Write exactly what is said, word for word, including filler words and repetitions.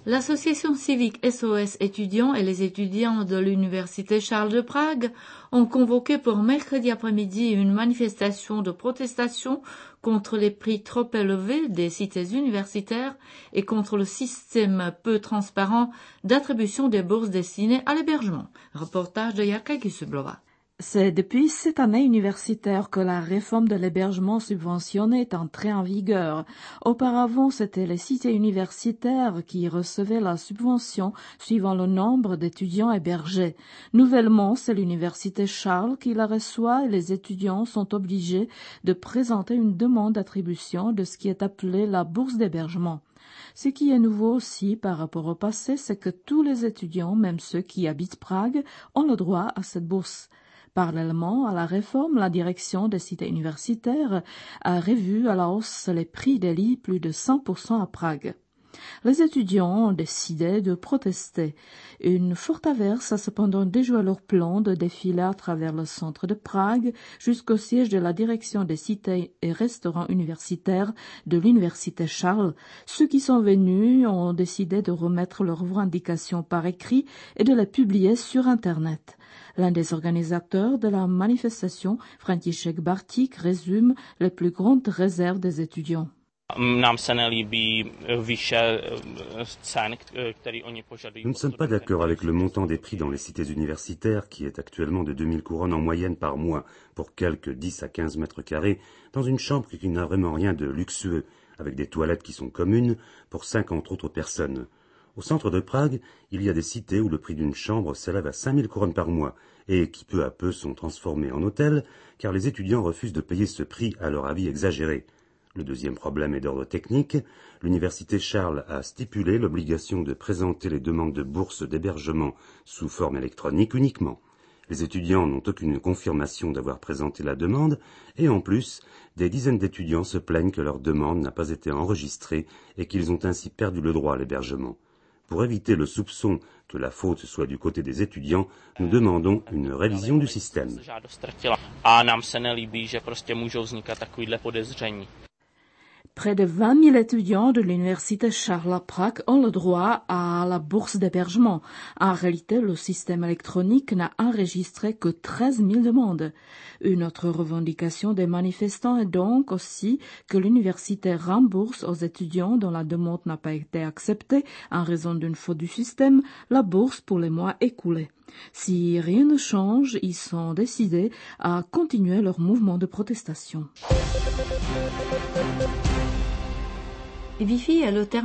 L'association civique S O S étudiants et les étudiants de l'Université Charles de Prague ont convoqué pour mercredi après-midi une manifestation de protestation contre les prix trop élevés des cités universitaires et contre le système peu transparent d'attribution des bourses destinées à l'hébergement. Reportage de Jarka Gisublova. C'est depuis cette année universitaire que la réforme de l'hébergement subventionné est entrée en vigueur. Auparavant, c'étaient les cités universitaires qui recevaient la subvention suivant le nombre d'étudiants hébergés. Nouvellement, c'est l'université Charles qui la reçoit et les étudiants sont obligés de présenter une demande d'attribution de ce qui est appelé la bourse d'hébergement. Ce qui est nouveau aussi par rapport au passé, c'est que tous les étudiants, même ceux qui habitent Prague, ont le droit à cette bourse. Parallèlement à la réforme, la direction des cités universitaires a revu à la hausse les prix des lits plus de cent pour cent à Prague. Les étudiants ont décidé de protester. Une forte averse a cependant déjoué leur plan de défiler à travers le centre de Prague jusqu'au siège de la direction des cités et restaurants universitaires de l'Université Charles. Ceux qui sont venus ont décidé de remettre leurs revendications par écrit et de les publier sur Internet. L'un des organisateurs de la manifestation, František Bartík, résume les plus grandes réserves des étudiants. Nous ne sommes pas d'accord avec le montant des prix dans les cités universitaires qui est actuellement de deux mille couronnes en moyenne par mois pour quelques dix à quinze mètres carrés dans une chambre qui n'a vraiment rien de luxueux avec des toilettes qui sont communes pour cinquante autres personnes. Au centre de Prague, il y a des cités où le prix d'une chambre s'élève à cinq mille couronnes par mois et qui peu à peu sont transformées en hôtels car les étudiants refusent de payer ce prix à leur avis exagéré. Le deuxième problème est d'ordre technique. L'université Charles a stipulé l'obligation de présenter les demandes de bourse d'hébergement sous forme électronique uniquement. Les étudiants n'ont aucune confirmation d'avoir présenté la demande et en plus, des dizaines d'étudiants se plaignent que leur demande n'a pas été enregistrée et qu'ils ont ainsi perdu le droit à l'hébergement. Pour éviter le soupçon que la faute soit du côté des étudiants, nous demandons une révision du système. Près de vingt mille étudiants de l'université Charles à Prague ont le droit à la bourse d'hébergement. En réalité, le système électronique n'a enregistré que treize mille demandes. Une autre revendication des manifestants est donc aussi que l'université rembourse aux étudiants dont la demande n'a pas été acceptée en raison d'une faute du système la bourse pour les mois écoulés. Si rien ne change, ils sont décidés à continuer leur mouvement de protestation. Wi-Fi est le terme